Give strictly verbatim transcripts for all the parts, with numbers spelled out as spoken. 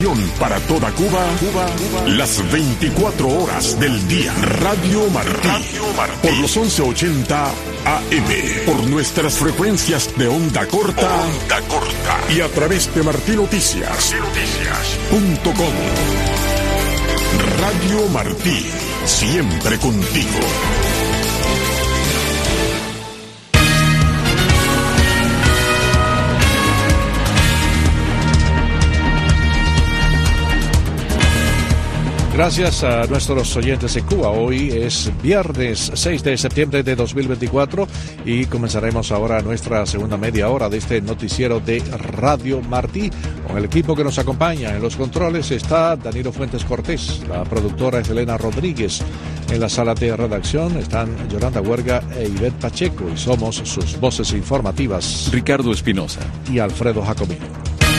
Para toda Cuba, Cuba, Cuba, las veinticuatro horas del día. Radio Martí, Radio Martí. Por los once ochenta A M, por nuestras frecuencias de onda corta, onda corta, y a través de martí noticias punto com. Radio Martí, siempre contigo. Gracias a nuestros oyentes en Cuba. Hoy es viernes seis de septiembre de dos mil veinticuatro y comenzaremos ahora nuestra segunda media hora de este noticiero de Radio Martí. Con el equipo que nos acompaña en los controles está Danilo Fuentes Cortés, la productora es Elena Rodríguez. En la sala de redacción están Yolanda Huerga e Ivette Pacheco y somos sus voces informativas Ricardo Espinosa y Alfredo Jacomino.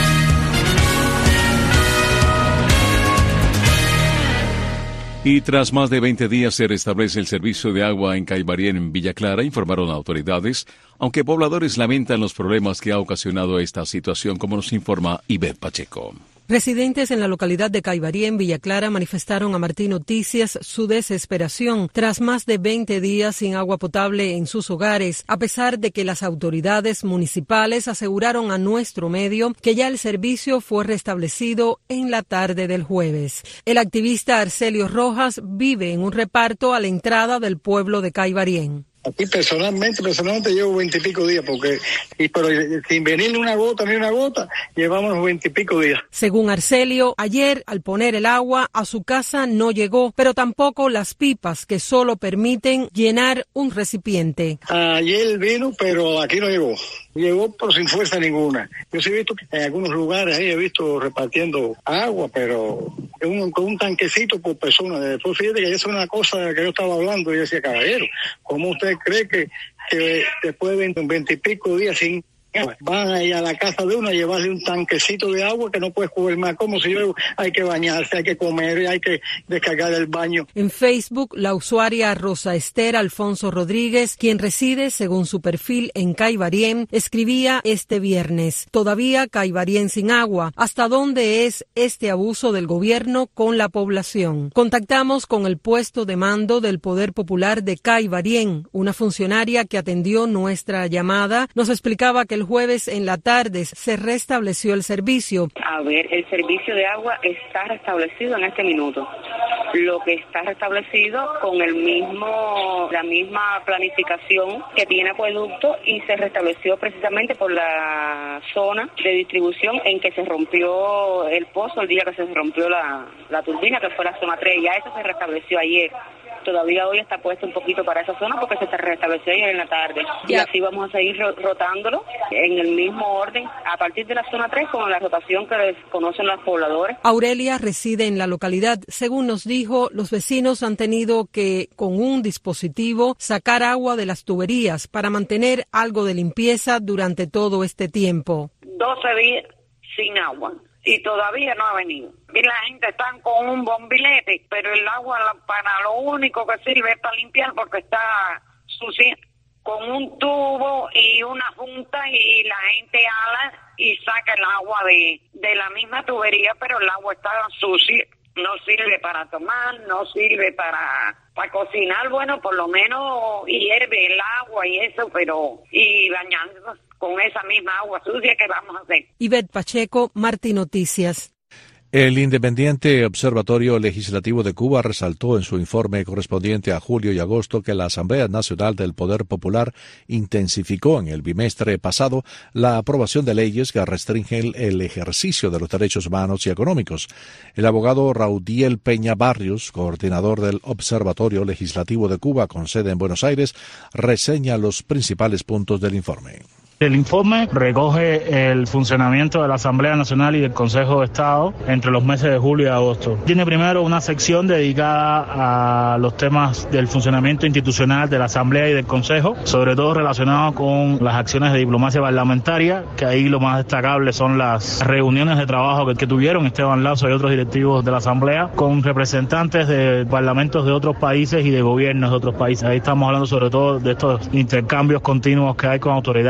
Y tras más de veinte días se restablece el servicio de agua en Caibarien, en Villa Clara, informaron autoridades, aunque pobladores lamentan los problemas que ha ocasionado esta situación, como nos informa Ivette Pacheco. Residentes en la localidad de Caibarien, Villa Clara, manifestaron a Martí Noticias su desesperación tras más de veinte días sin agua potable en sus hogares, a pesar de que las autoridades municipales aseguraron a nuestro medio que ya el servicio fue restablecido en la tarde del jueves. El activista Arcelio Rojas vive en un reparto a la entrada del pueblo de Caibarien. Aquí personalmente, personalmente llevo veintipico días, porque y, pero sin venir una gota ni una gota, llevamos veintipico días. Según Arcelio, ayer al poner el agua a su casa no llegó, pero tampoco las pipas que solo permiten llenar un recipiente. Ayer vino, pero aquí no llegó. Llegó pero sin fuerza ninguna. Yo sí he visto que en algunos lugares ahí he visto repartiendo agua, pero un, con un tanquecito por persona. Después fíjate que eso es una cosa que yo estaba hablando y yo decía, caballero, ¿cómo usted cree que, que después de veintipico días sin agua van a ir a la casa de uno a llevarle un tanquecito de agua que no puedes coger más? Como si yo hay que bañarse, hay que comer, hay que descargar el baño. En Facebook, la usuaria Rosa Esther Alfonso Rodríguez, quien reside según su perfil en Caibarien, escribía este viernes: todavía Caibarien sin agua. ¿Hasta dónde es este abuso del gobierno con la población? Contactamos con el puesto de mando del Poder Popular de Caibarien. Una funcionaria que atendió nuestra llamada nos explicaba que el jueves en la tarde se restableció el servicio. A ver, el servicio de agua está restablecido en este minuto. Lo que está restablecido con el mismo, la misma planificación que tiene Acueducto, y se restableció precisamente por la zona de distribución en que se rompió el pozo el día que se rompió la, la turbina, que fue la zona tres. Ya eso se restableció ayer. Todavía hoy está puesto un poquito para esa zona porque se restableció ayer en la tarde. Y así vamos a seguir rotándolo en el mismo orden a partir de la zona tres con la rotación que conocen los pobladores. Aurelia reside en la localidad. Según nos dijo, los vecinos han tenido que, con un dispositivo, sacar agua de las tuberías para mantener algo de limpieza durante todo este tiempo. doce días sin agua. Y todavía no ha venido. Y la gente está con un bombilete, pero el agua para lo único que sirve es para limpiar porque está sucia, con un tubo y una junta, y la gente ala y saca el agua de, de la misma tubería, pero el agua está sucia. No sirve para tomar, no sirve para, para cocinar, bueno, por lo menos hierve el agua y eso, pero y bañándonos con esa misma agua sucia, que vamos a hacer. Ivette Pacheco, Martí Noticias. El Independiente Observatorio Legislativo de Cuba resaltó en su informe correspondiente a julio y agosto que la Asamblea Nacional del Poder Popular intensificó en el bimestre pasado la aprobación de leyes que restringen el ejercicio de los derechos humanos y económicos. El abogado Raudiel Peña Barrios, coordinador del Observatorio Legislativo de Cuba con sede en Buenos Aires, reseña los principales puntos del informe. El informe recoge el funcionamiento de la Asamblea Nacional y del Consejo de Estado entre los meses de julio y agosto. Tiene primero una sección dedicada a los temas del funcionamiento institucional de la Asamblea y del Consejo, sobre todo relacionado con las acciones de diplomacia parlamentaria, que ahí lo más destacable son las reuniones de trabajo que, que tuvieron Esteban Lazo y otros directivos de la Asamblea con representantes de parlamentos de otros países y de gobiernos de otros países. Ahí estamos hablando sobre todo de estos intercambios continuos que hay con autoridades rusas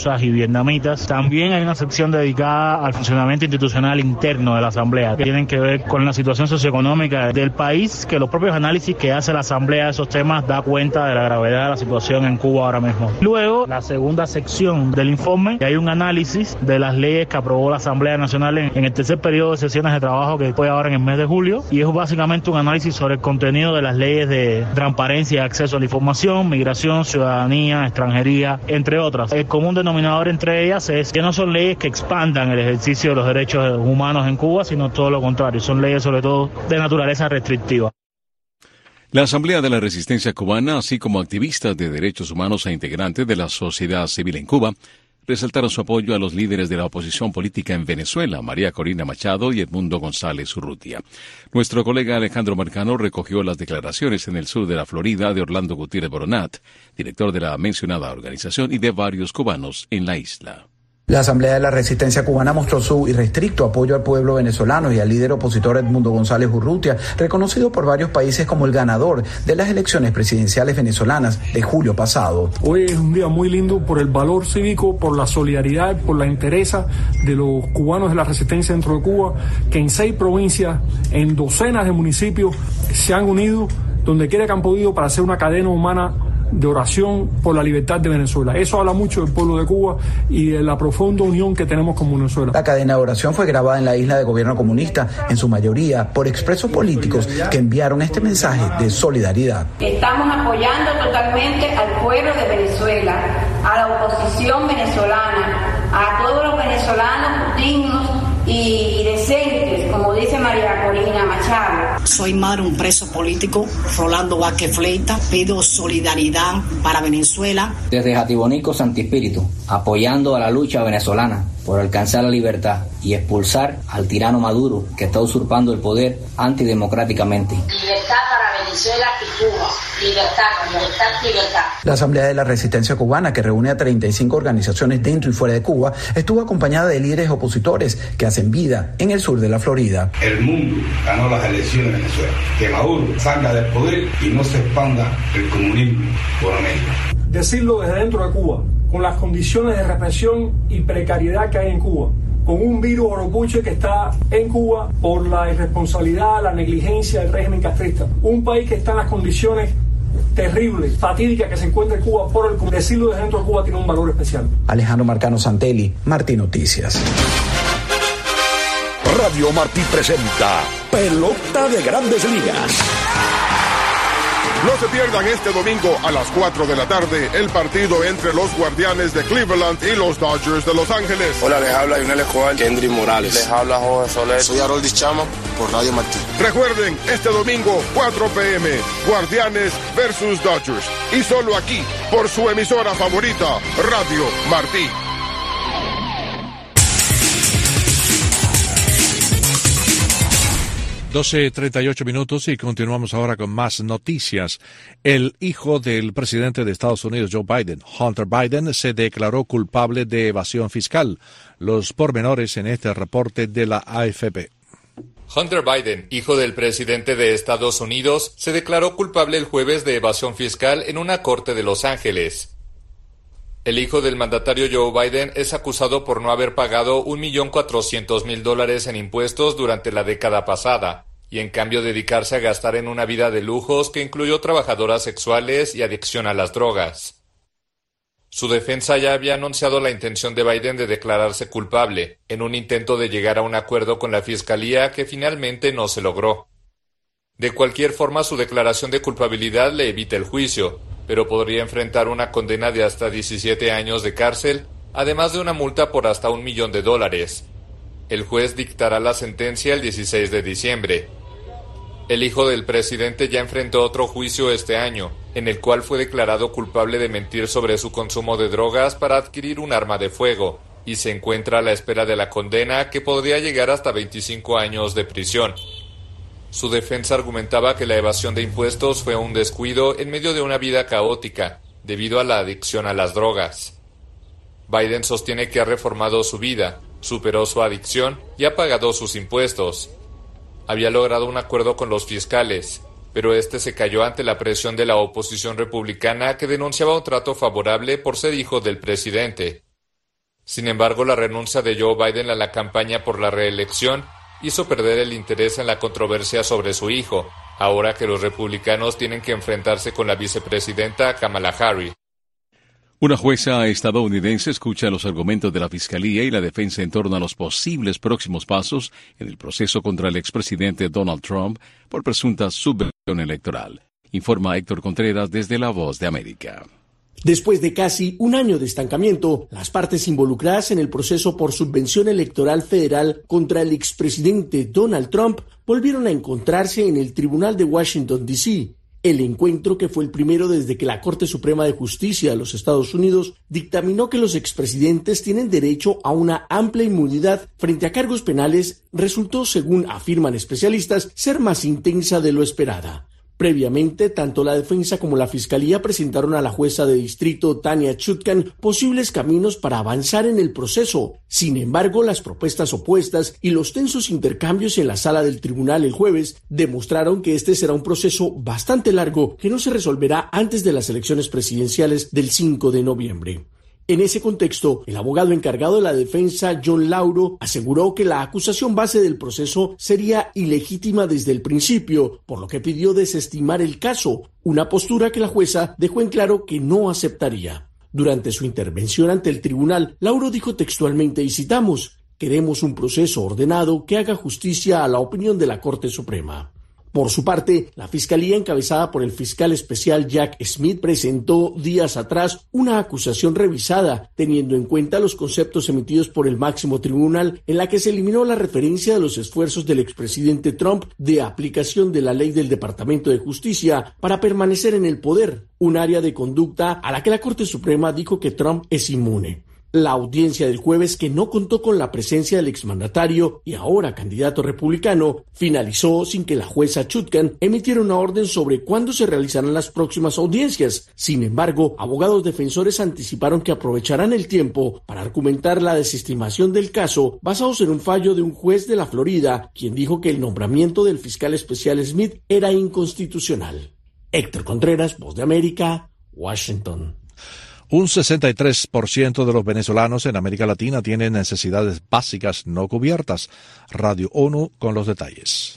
rusas y vietnamitas. También hay una sección dedicada al funcionamiento institucional interno de la Asamblea, que tienen que ver con la situación socioeconómica del país, que los propios análisis que hace la Asamblea de esos temas da cuenta de la gravedad de la situación en Cuba ahora mismo. Luego, la segunda sección del informe, hay un análisis de las leyes que aprobó la Asamblea Nacional en, en el tercer periodo de sesiones de trabajo que fue ahora en el mes de julio, y es básicamente un análisis sobre el contenido de las leyes de transparencia y acceso a la información, migración, ciudadanía, extranjería, entre otras. El común denominador entre ellas es que no son leyes que expandan el ejercicio de los derechos humanos en Cuba, sino todo lo contrario, son leyes sobre todo de naturaleza restrictiva. La Asamblea de la Resistencia Cubana, así como activistas de derechos humanos e integrantes de la sociedad civil en Cuba, resaltaron su apoyo a los líderes de la oposición política en Venezuela, María Corina Machado y Edmundo González Urrutia. Nuestro colega Alejandro Marcano recogió las declaraciones en el sur de la Florida de Orlando Gutiérrez Boronat, director de la mencionada organización, y de varios cubanos en la isla. La Asamblea de la Resistencia Cubana mostró su irrestricto apoyo al pueblo venezolano y al líder opositor Edmundo González Urrutia, reconocido por varios países como el ganador de las elecciones presidenciales venezolanas de julio pasado. Hoy es un día muy lindo por el valor cívico, por la solidaridad, por la entereza de los cubanos de la resistencia dentro de Cuba, que en seis provincias, en docenas de municipios, se han unido donde quiera que han podido para hacer una cadena humana de oración por la libertad de Venezuela. Eso habla mucho del pueblo de Cuba y de la profunda unión que tenemos con Venezuela. La cadena de oración fue grabada en la isla de gobierno comunista, en su mayoría por expresos políticos que enviaron este mensaje de solidaridad. Estamos apoyando totalmente al pueblo de Venezuela, a la oposición venezolana, a todos los venezolanos dignos y decentes, como dice María Corina Machado. Soy madre de un preso político, Rolando Vázquez Fleita. Pido solidaridad para Venezuela. Desde Jatibonico, Santi Espíritu, apoyando a la lucha venezolana por alcanzar la libertad y expulsar al tirano Maduro, que está usurpando el poder antidemocráticamente. Libertad para Venezuela y Cuba. Libertad, libertad, libertad. La Asamblea de la Resistencia Cubana, que reúne a treinta y cinco organizaciones dentro y fuera de Cuba, estuvo acompañada de líderes opositores que hacen vida en el sur de la Florida. El mundo ganó las elecciones en Venezuela. Que Maduro salga del poder y no se expanda el comunismo por América. Decirlo desde dentro de Cuba, con las condiciones de represión y precariedad que hay en Cuba, con un virus oropuche que está en Cuba por la irresponsabilidad, la negligencia del régimen castrista. Un país que está en las condiciones terribles, fatídicas que se encuentra en Cuba, por el decirlo desde dentro de Cuba tiene un valor especial. Alejandro Marcano Santelli, Martí Noticias. Radio Martí presenta Pelota de Grandes Ligas. No se pierdan este domingo a las cuatro de la tarde el partido entre los Guardianes de Cleveland y los Dodgers de Los Ángeles. Hola, les habla Yunel Escobar, Kendrick Morales. Les habla Jorge Soler. Soy Haroldis Chama por Radio Martí. Recuerden, este domingo, cuatro p m, Guardianes versus Dodgers. Y solo aquí, por su emisora favorita, Radio Martí. doce treinta y ocho minutos y continuamos ahora con más noticias. El hijo del presidente de Estados Unidos, Joe Biden, Hunter Biden, se declaró culpable de evasión fiscal. Los pormenores en este reporte de la A F P. Hunter Biden, hijo del presidente de Estados Unidos, se declaró culpable el jueves de evasión fiscal en una corte de Los Ángeles. El hijo del mandatario Joe Biden es acusado por no haber pagado un millón cuatrocientos mil dólares en impuestos durante la década pasada, y en cambio dedicarse a gastar en una vida de lujos que incluyó trabajadoras sexuales y adicción a las drogas. Su defensa ya había anunciado la intención de Biden de declararse culpable, en un intento de llegar a un acuerdo con la fiscalía que finalmente no se logró. De cualquier forma, su declaración de culpabilidad le evita el juicio, pero podría enfrentar una condena de hasta diecisiete años de cárcel, además de una multa por hasta un millón de dólares. El juez dictará la sentencia el dieciséis de diciembre. El hijo del presidente ya enfrentó otro juicio este año, en el cual fue declarado culpable de mentir sobre su consumo de drogas para adquirir un arma de fuego, y se encuentra a la espera de la condena, que podría llegar hasta veinticinco años de prisión. Su defensa argumentaba que la evasión de impuestos fue un descuido en medio de una vida caótica, debido a la adicción a las drogas. Biden sostiene que ha reformado su vida, superó su adicción y ha pagado sus impuestos. Había logrado un acuerdo con los fiscales, pero este se cayó ante la presión de la oposición republicana que denunciaba un trato favorable por ser hijo del presidente. Sin embargo, la renuncia de Joe Biden a la campaña por la reelección hizo perder el interés en la controversia sobre su hijo, ahora que los republicanos tienen que enfrentarse con la vicepresidenta Kamala Harris. Una jueza estadounidense escucha los argumentos de la Fiscalía y la defensa en torno a los posibles próximos pasos en el proceso contra el expresidente Donald Trump por presunta subversión electoral. Informa Héctor Contreras desde La Voz de América. Después de casi un año de estancamiento, las partes involucradas en el proceso por subvención electoral federal contra el expresidente Donald Trump volvieron a encontrarse en el Tribunal de Washington, D C El encuentro, que fue el primero desde que la Corte Suprema de Justicia de los Estados Unidos dictaminó que los expresidentes tienen derecho a una amplia inmunidad frente a cargos penales, resultó, según afirman especialistas, ser más intensa de lo esperada. Previamente, tanto la defensa como la fiscalía presentaron a la jueza de distrito Tanya Chutkan posibles caminos para avanzar en el proceso. Sin embargo, las propuestas opuestas y los tensos intercambios en la sala del tribunal el jueves demostraron que este será un proceso bastante largo que no se resolverá antes de las elecciones presidenciales del cinco de noviembre. En ese contexto, el abogado encargado de la defensa, John Lauro, aseguró que la acusación base del proceso sería ilegítima desde el principio, por lo que pidió desestimar el caso, una postura que la jueza dejó en claro que no aceptaría. Durante su intervención ante el tribunal, Lauro dijo textualmente, y citamos, «Queremos un proceso ordenado que haga justicia a la opinión de la Corte Suprema». Por su parte, la Fiscalía, encabezada por el fiscal especial Jack Smith, presentó días atrás una acusación revisada, teniendo en cuenta los conceptos emitidos por el máximo tribunal, en la que se eliminó la referencia de los esfuerzos del expresidente Trump de aplicación de la ley del Departamento de Justicia para permanecer en el poder, un área de conducta a la que la Corte Suprema dijo que Trump es inmune. La audiencia del jueves, que no contó con la presencia del exmandatario y ahora candidato republicano, finalizó sin que la jueza Chutkan emitiera una orden sobre cuándo se realizarán las próximas audiencias. Sin embargo, abogados defensores anticiparon que aprovecharán el tiempo para argumentar la desestimación del caso basados en un fallo de un juez de la Florida, quien dijo que el nombramiento del fiscal especial Smith era inconstitucional. Héctor Contreras, Voz de América, Washington. Un sesenta y tres por ciento de los venezolanos en América Latina tienen necesidades básicas no cubiertas. Radio ONU con los detalles.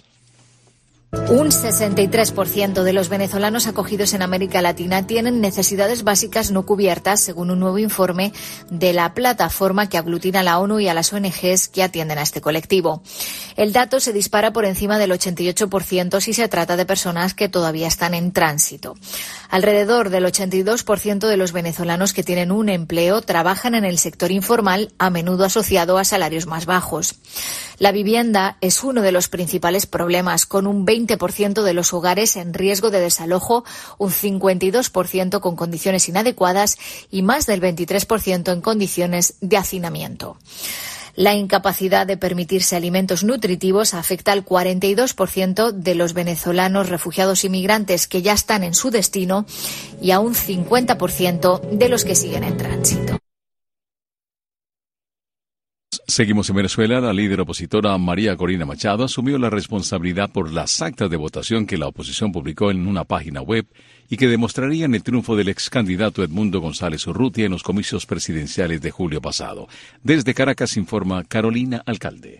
Un sesenta y tres por ciento de los venezolanos acogidos en América Latina tienen necesidades básicas no cubiertas, según un nuevo informe de la plataforma que aglutina a la ONU y a las O N Ges que atienden a este colectivo. El dato se dispara por encima del ochenta y ocho por ciento si se trata de personas que todavía están en tránsito. Alrededor del ochenta y dos por ciento de los venezolanos que tienen un empleo trabajan en el sector informal, a menudo asociado a salarios más bajos. La vivienda es uno de los principales problemas, con un veinte por ciento de los hogares en riesgo de desalojo, un cincuenta y dos por ciento con condiciones inadecuadas y más del veintitrés por ciento en condiciones de hacinamiento. La incapacidad de permitirse alimentos nutritivos afecta al cuarenta y dos por ciento de los venezolanos refugiados inmigrantes que ya están en su destino y a un cincuenta por ciento de los que siguen en tránsito. Seguimos en Venezuela. La líder opositora María Corina Machado asumió la responsabilidad por las actas de votación que la oposición publicó en una página web y que demostrarían el triunfo del ex candidato Edmundo González Urrutia en los comicios presidenciales de julio pasado. Desde Caracas informa Carolina Alcalde.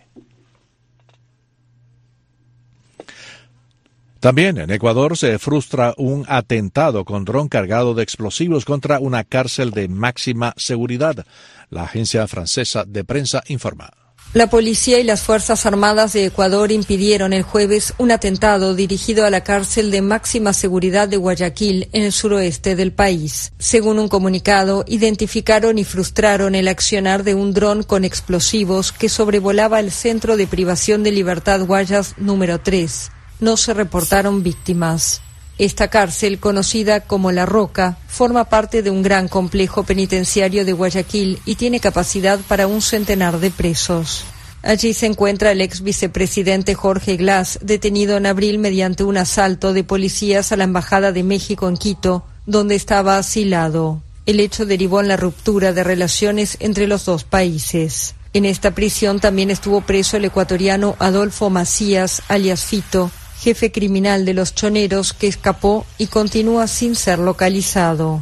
También en Ecuador se frustra un atentado con dron cargado de explosivos contra una cárcel de máxima seguridad. La agencia francesa de prensa informa. La policía y las Fuerzas Armadas de Ecuador impidieron el jueves un atentado dirigido a la cárcel de máxima seguridad de Guayaquil, en el suroeste del país. Según un comunicado, identificaron y frustraron el accionar de un dron con explosivos que sobrevolaba el Centro de Privación de Libertad Guayas número tres. No se reportaron víctimas. Esta cárcel, conocida como La Roca, forma parte de un gran complejo penitenciario de Guayaquil y tiene capacidad para un centenar de presos. Allí se encuentra el ex vicepresidente Jorge Glass, detenido en abril mediante un asalto de policías a la Embajada de México en Quito, donde estaba asilado. El hecho derivó en la ruptura de relaciones entre los dos países. En esta prisión también estuvo preso el ecuatoriano Adolfo Macías, alias Fito, jefe criminal de los Choneros, que escapó y continúa sin ser localizado.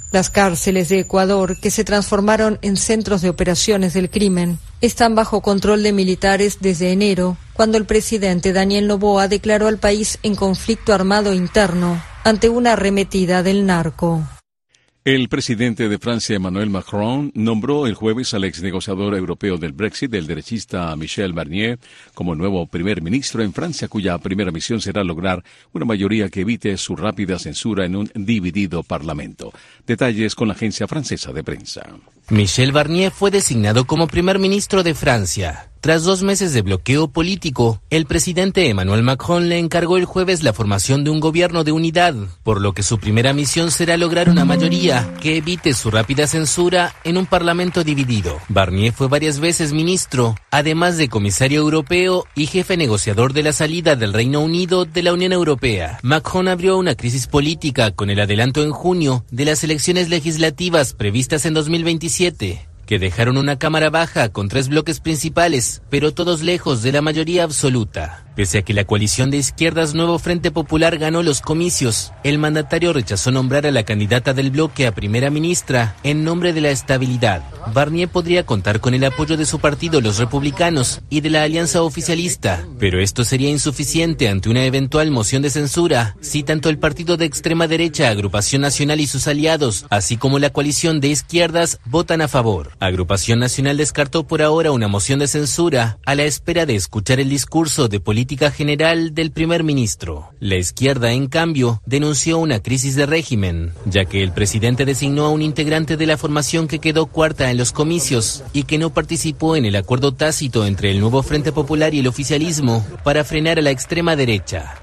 Las cárceles de Ecuador, que se transformaron en centros de operaciones del crimen, están bajo control de militares desde enero, cuando el presidente Daniel Noboa declaró al país en conflicto armado interno ante una arremetida del narco. El presidente de Francia, Emmanuel Macron, nombró el jueves al ex negociador europeo del Brexit, el derechista Michel Barnier, como nuevo primer ministro en Francia, cuya primera misión será lograr una mayoría que evite su rápida censura en un dividido parlamento. Detalles con la agencia francesa de prensa. Michel Barnier fue designado como primer ministro de Francia. Tras dos meses de bloqueo político, el presidente Emmanuel Macron le encargó el jueves la formación de un gobierno de unidad, por lo que su primera misión será lograr una mayoría que evite su rápida censura en un parlamento dividido. Barnier fue varias veces ministro, además de comisario europeo y jefe negociador de la salida del Reino Unido de la Unión Europea. Macron abrió una crisis política con el adelanto en junio de las elecciones legislativas previstas en dos mil veintisiete. Que dejaron una cámara baja con tres bloques principales, pero todos lejos de la mayoría absoluta. Pese a que la coalición de izquierdas Nuevo Frente Popular ganó los comicios, el mandatario rechazó nombrar a la candidata del bloque a primera ministra en nombre de la estabilidad. Barnier podría contar con el apoyo de su partido, los republicanos, y de la alianza oficialista, pero esto sería insuficiente ante una eventual moción de censura, si tanto el partido de extrema derecha Agrupación Nacional y sus aliados, así como la coalición de izquierdas, votan a favor. Agrupación Nacional descartó por ahora una moción de censura a la espera de escuchar el discurso de política general del primer ministro. La izquierda, en cambio, denunció una crisis de régimen, ya que el presidente designó a un integrante de la formación que quedó cuarta en los comicios y que no participó en el acuerdo tácito entre el Nuevo Frente Popular y el oficialismo para frenar a la extrema derecha.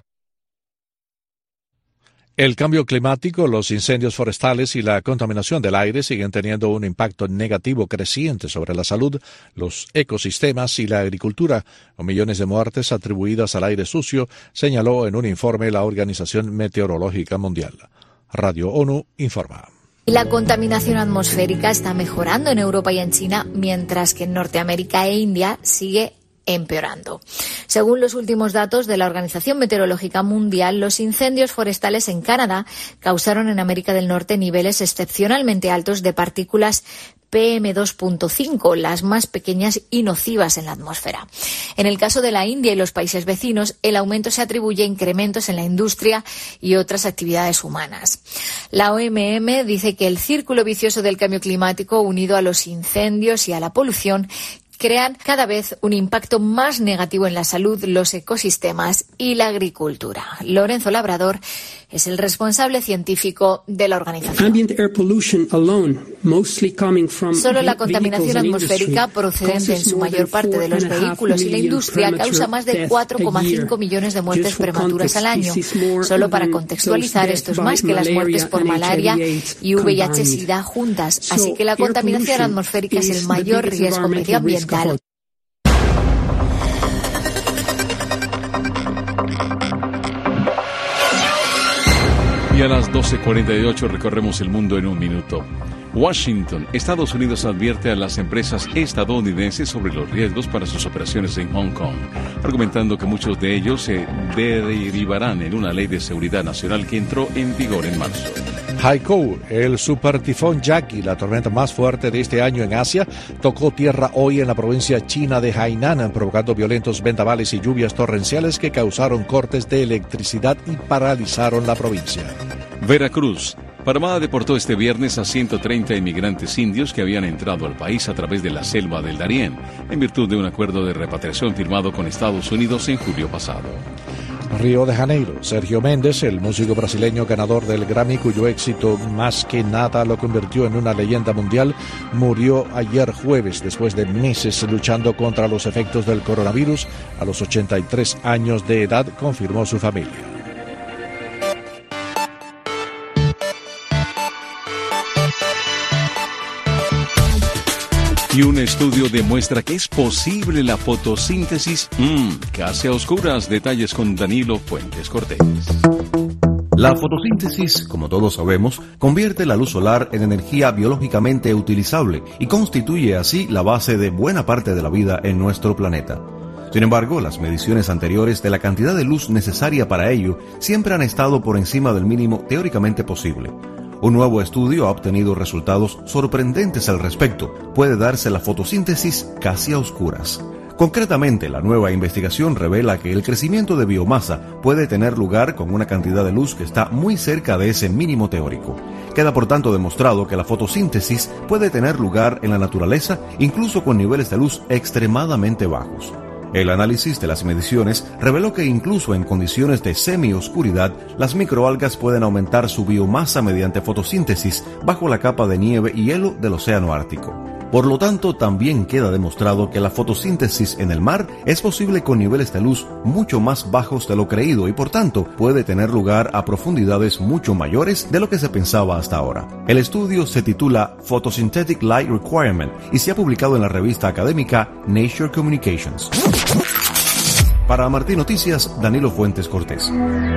El cambio climático, los incendios forestales y la contaminación del aire siguen teniendo un impacto negativo creciente sobre la salud, los ecosistemas y la agricultura, con millones de muertes atribuidas al aire sucio, señaló en un informe la Organización Meteorológica Mundial. Radio ONU informa. La contaminación atmosférica está mejorando en Europa y en China, mientras que en Norteamérica e India sigue empeorando. Según los últimos datos de la Organización Meteorológica Mundial, los incendios forestales en Canadá causaron en América del Norte niveles excepcionalmente altos de partículas P M dos punto cinco, las más pequeñas y nocivas en la atmósfera. En el caso de la India y los países vecinos, el aumento se atribuye a incrementos en la industria y otras actividades humanas. La O M M dice que el círculo vicioso del cambio climático, unido a los incendios y a la polución, crean cada vez un impacto más negativo en la salud, los ecosistemas y la agricultura. Lorenzo Labrador es el responsable científico de la organización. Solo la contaminación atmosférica procedente en su mayor parte de los vehículos y la industria causa más de cuatro coma cinco millones de muertes prematuras al año. Solo para contextualizar, esto es más que las muertes por malaria y V I H-Sida juntas. Así que la contaminación atmosférica es el mayor riesgo medioambiental. Y a las doce cuarenta y ocho recorremos el mundo en un minuto. Washington, Estados Unidos advierte a las empresas estadounidenses sobre los riesgos para sus operaciones en Hong Kong, argumentando que muchos de ellos se derivarán en una ley de seguridad nacional que entró en vigor en marzo. Haikou, el supertifón Yaqi, la tormenta más fuerte de este año en Asia, tocó tierra hoy en la provincia china de Hainan, provocando violentos vendavales y lluvias torrenciales que causaron cortes de electricidad y paralizaron la provincia. Veracruz. Panamá deportó este viernes a ciento treinta inmigrantes indios que habían entrado al país a través de la selva del Darién, en virtud de un acuerdo de repatriación firmado con Estados Unidos en julio pasado. Río de Janeiro. Sergio Méndez, el músico brasileño ganador del Grammy, cuyo éxito Más que Nada lo convirtió en una leyenda mundial, murió ayer jueves después de meses luchando contra los efectos del coronavirus. A los ochenta y tres años de edad, confirmó su familia. Y un estudio demuestra que es posible la fotosíntesis mmm, casi a oscuras. Detalles con Danilo Fuentes Cortés. La fotosíntesis, como todos sabemos, convierte la luz solar en energía biológicamente utilizable y constituye así la base de buena parte de la vida en nuestro planeta. Sin embargo, las mediciones anteriores de la cantidad de luz necesaria para ello siempre han estado por encima del mínimo teóricamente posible. Un nuevo estudio ha obtenido resultados sorprendentes al respecto. Puede darse la fotosíntesis casi a oscuras. Concretamente, la nueva investigación revela que el crecimiento de biomasa puede tener lugar con una cantidad de luz que está muy cerca de ese mínimo teórico. Queda por tanto demostrado que la fotosíntesis puede tener lugar en la naturaleza, incluso con niveles de luz extremadamente bajos. El análisis de las mediciones reveló que incluso en condiciones de semioscuridad, las microalgas pueden aumentar su biomasa mediante fotosíntesis bajo la capa de nieve y hielo del océano Ártico. Por lo tanto, también queda demostrado que la fotosíntesis en el mar es posible con niveles de luz mucho más bajos de lo creído y por tanto puede tener lugar a profundidades mucho mayores de lo que se pensaba hasta ahora. El estudio se titula Photosynthetic Light Requirement y se ha publicado en la revista académica Nature Communications. Para Martín Noticias, Danilo Fuentes Cortés.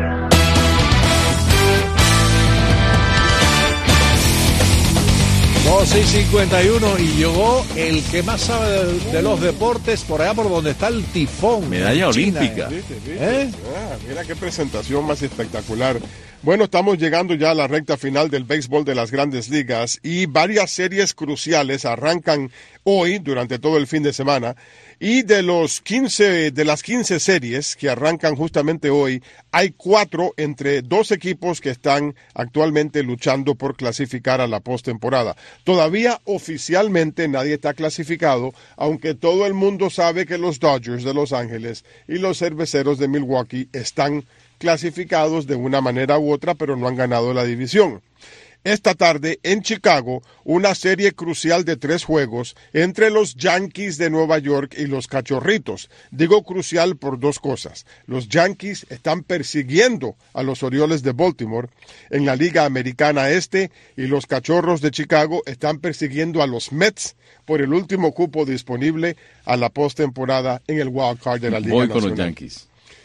dos y cincuenta y uno y llegó el que más sabe de, de los deportes por allá por donde está el tifón. Medalla olímpica. ¿Viste, viste? ¿Eh? Ah, mira qué presentación más espectacular. Bueno, estamos llegando ya a la recta final del béisbol de las Grandes Ligas y varias series cruciales arrancan hoy durante todo el fin de semana. Y de los quince, de las quince series que arrancan justamente hoy, hay cuatro entre dos equipos que están actualmente luchando por clasificar a la postemporada. Todavía oficialmente nadie está clasificado, aunque todo el mundo sabe que los Dodgers de Los Ángeles y los Cerveceros de Milwaukee están clasificados de una manera u otra, pero no han ganado la división. Esta tarde en Chicago, una serie crucial de tres juegos entre los Yankees de Nueva York y los Cachorritos. Digo crucial por dos cosas. Los Yankees están persiguiendo a los Orioles de Baltimore en la Liga Americana Este y los Cachorros de Chicago están persiguiendo a los Mets por el último cupo disponible a la postemporada en el wild card de la Liga Voy Nacional. con los Yankees.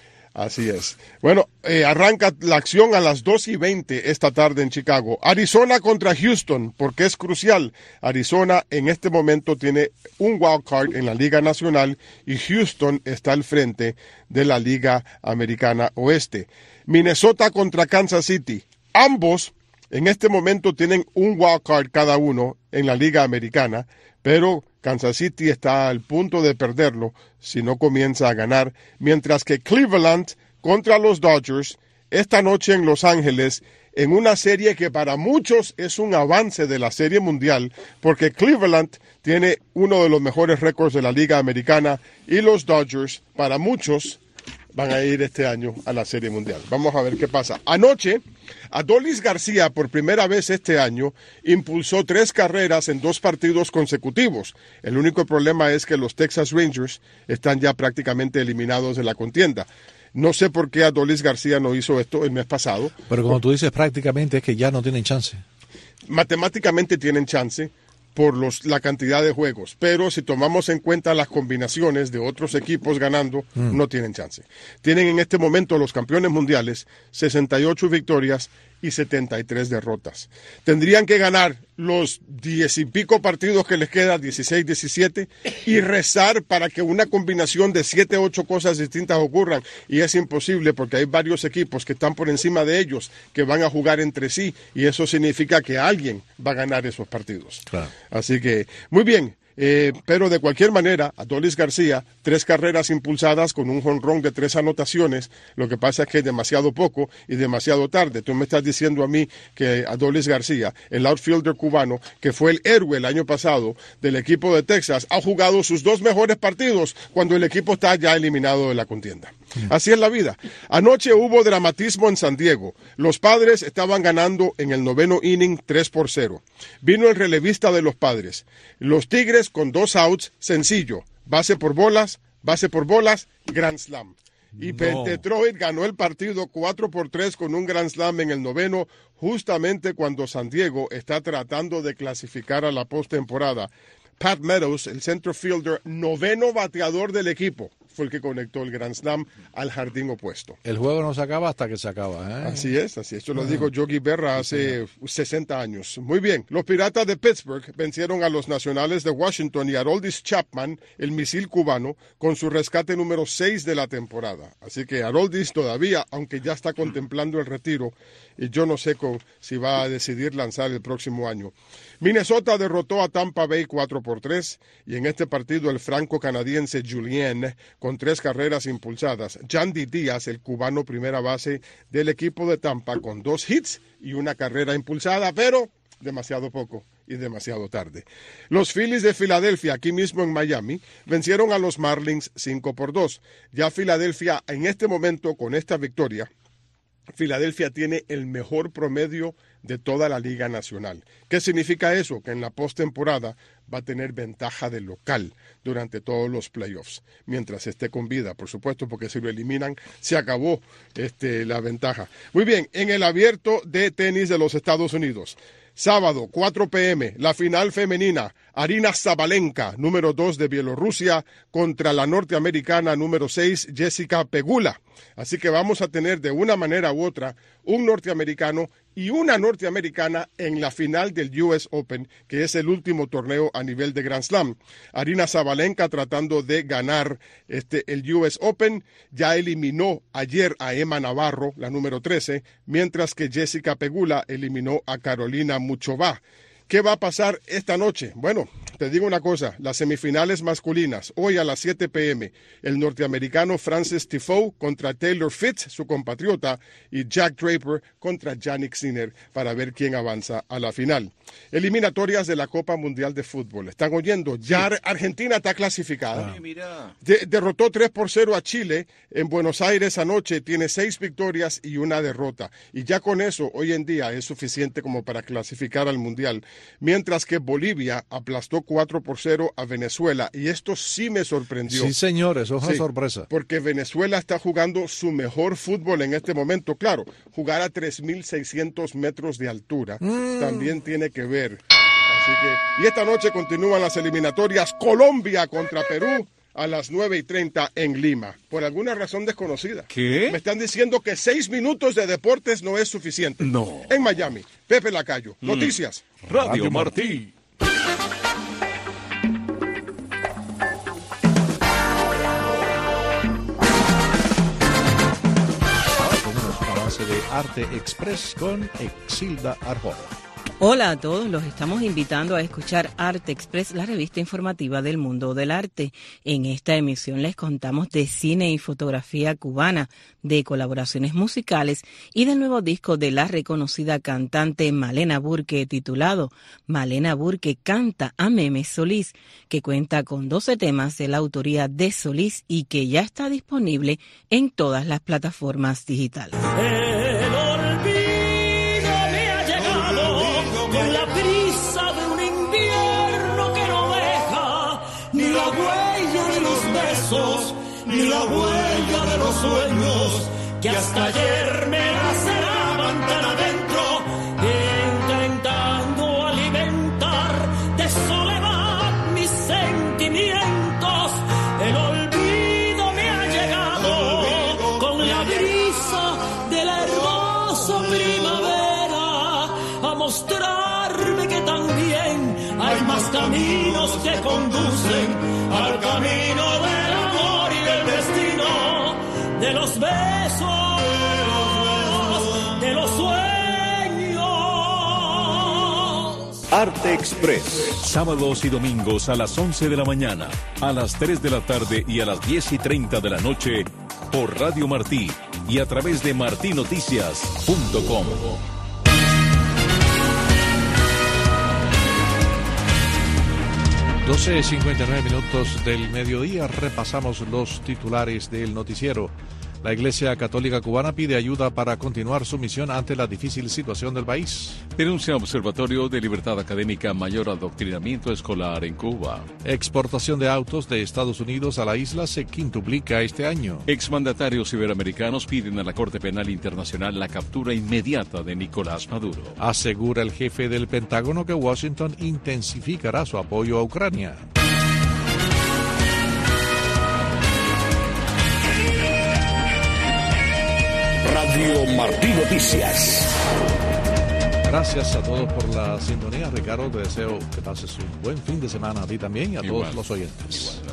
Así es. Bueno, eh, arranca la acción a las dos y veinte esta tarde en Chicago. Arizona contra Houston, porque es crucial. Arizona en este momento tiene un wild card en la Liga Nacional y Houston está al frente de la Liga Americana Oeste. Minnesota contra Kansas City. Ambos en este momento tienen un wild card cada uno en la Liga Americana, pero Kansas City está al punto de perderlo si no comienza a ganar, mientras que Cleveland contra los Dodgers esta noche en Los Ángeles en una serie que para muchos es un avance de la Serie Mundial, porque Cleveland tiene uno de los mejores récords de la Liga Americana y los Dodgers, para muchos, van a ir este año a la Serie Mundial. Vamos a ver qué pasa. Anoche, Adolis García, por primera vez este año, impulsó tres carreras en dos partidos consecutivos. El único problema es que los Texas Rangers están ya prácticamente eliminados de la contienda. No sé por qué Adolis García no hizo esto el mes pasado. Pero como tú dices, prácticamente es que ya no tienen chance. Matemáticamente tienen chance por los, la cantidad de juegos, pero si tomamos en cuenta las combinaciones de otros equipos ganando, mm. no tienen chance. Tienen en este momento los campeones mundiales sesenta y ocho victorias y setenta y tres derrotas. Tendrían que ganar los diez y pico partidos que les quedan, dieciséis, diecisiete, y rezar para que una combinación de siete, ocho cosas distintas ocurran, y es imposible porque hay varios equipos que están por encima de ellos que van a jugar entre sí, y eso significa que alguien va a ganar esos partidos. Claro. Así que, muy bien. Eh, pero de cualquier manera, Adolis García, tres carreras impulsadas con un jonrón de tres anotaciones. Lo que pasa es que es demasiado poco y demasiado tarde. Tú me estás diciendo a mí que Adolis García, el outfielder cubano, que fue el héroe el año pasado del equipo de Texas, ha jugado sus dos mejores partidos cuando el equipo está ya eliminado de la contienda. Así es la vida. Anoche hubo dramatismo en San Diego. Los Padres estaban ganando en el noveno inning tres por cero. Vino el relevista de los Padres. Los Tigres con dos outs, sencillo. Base por bolas, base por bolas, Grand Slam. Y no. Detroit ganó el partido cuatro por tres con un Grand Slam en el noveno, justamente cuando San Diego está tratando de clasificar a la postemporada. Pat Meadows, el center fielder, noveno bateador del equipo, fue el que conectó el Grand Slam al jardín opuesto. El juego no se acaba hasta que se acaba, ¿eh? Así es, así es. Esto lo dijo Yogi Berra hace sesenta años. Muy bien, los Piratas de Pittsburgh vencieron a los Nacionales de Washington y a Aroldis Chapman, el misil cubano, con su rescate número seis de la temporada. Así que Aroldis todavía, aunque ya está contemplando el retiro, y yo no sé con, si va a decidir lanzar el próximo año. Minnesota derrotó a Tampa Bay cuatro por tres y en este partido el franco-canadiense Julien con tres carreras impulsadas. Yandy Díaz, el cubano primera base del equipo de Tampa, con dos hits y una carrera impulsada, pero demasiado poco y demasiado tarde. Los Phillies de Filadelfia, aquí mismo en Miami, vencieron a los Marlins cinco por dos. Ya Filadelfia, en este momento, con esta victoria, Filadelfia tiene el mejor promedio de toda la Liga Nacional. ¿Qué significa eso? Que en la postemporada va a tener ventaja de local durante todos los playoffs, mientras esté con vida, por supuesto, porque si lo eliminan, se acabó este, la ventaja. Muy bien, en el abierto de tenis de los Estados Unidos, sábado, cuatro p m, la final femenina, Arina Sabalenka, número dos de Bielorrusia, contra la norteamericana número seis, Jessica Pegula. Así que vamos a tener de una manera u otra un norteamericano y una norteamericana en la final del U S Open, que es el último torneo a nivel de Grand Slam. Arina Sabalenka tratando de ganar este, el U S Open, ya eliminó ayer a Emma Navarro, la número trece, mientras que Jessica Pegula eliminó a Carolina Muchova. ¿Qué va a pasar esta noche? Bueno, te digo una cosa, las semifinales masculinas, hoy a las siete p m, el norteamericano Francis Tiafoe contra Taylor Fitz, su compatriota, y Jack Draper contra Jannik Sinner para ver quién avanza a la final. Eliminatorias de la Copa Mundial de Fútbol. ¿Están oyendo? Ya sí. Argentina está clasificada. Ah. Mira. De- derrotó tres por cero a Chile en Buenos Aires anoche, tiene seis victorias y una derrota. Y ya con eso, hoy en día, es suficiente como para clasificar al Mundial. Mientras que Bolivia aplastó cuatro por cero a Venezuela, y esto sí me sorprendió. Sí, señor, eso es una Sí, sorpresa. Porque Venezuela está jugando su mejor fútbol en este momento. Claro, jugar a tres mil seiscientos metros de altura Mm. también tiene que ver. Así que, y esta noche continúan las eliminatorias. Colombia contra Perú a las nueve y treinta en Lima, por alguna razón desconocida. ¿Qué? Me están diciendo que seis minutos de deportes no es suficiente. No. En Miami, Pepe Lacayo, Mm. noticias. Radio, Radio Martí. Ahora tenemos un avance de Arte Express con Exilda Arjona. Hola a todos, los estamos invitando a escuchar Arte Express, la revista informativa del mundo del arte. En esta emisión les contamos de cine y fotografía cubana, de colaboraciones musicales y del nuevo disco de la reconocida cantante Malena Burke titulado Malena Burke canta a Meme Solís, que cuenta con doce temas de la autoría de Solís y que ya está disponible en todas las plataformas digitales. Con la prisa de un invierno que no deja ni la huella de los besos, ni la huella de los sueños que hasta ayer me laceraban tan adentro, intentando alimentar de soledad mis sentimientos. El olvido me ha llegado con la brisa de la hermosa primavera a mostrar que también hay más caminos que conducen al camino del amor y del destino, de los besos, de los sueños. Arte Express, sábados y domingos a las once de la mañana, a las tres de la tarde y a las diez y treinta de la noche por Radio Martí y a través de martí noticias punto com. doce cincuenta y nueve minutos del mediodía, repasamos los titulares del noticiero. La Iglesia Católica Cubana pide ayuda para continuar su misión ante la difícil situación del país. Denuncia Observatorio de Libertad Académica mayor adoctrinamiento escolar en Cuba. Exportación de autos de Estados Unidos a la isla se quintuplica este año. Exmandatarios iberoamericanos piden a la Corte Penal Internacional la captura inmediata de Nicolás Maduro. Asegura el jefe del Pentágono que Washington intensificará su apoyo a Ucrania. Radio Martí Noticias. Gracias a todos por la sintonía. Ricardo, te deseo que pases un buen fin de semana a ti también y a Igual. todos los oyentes. Igual.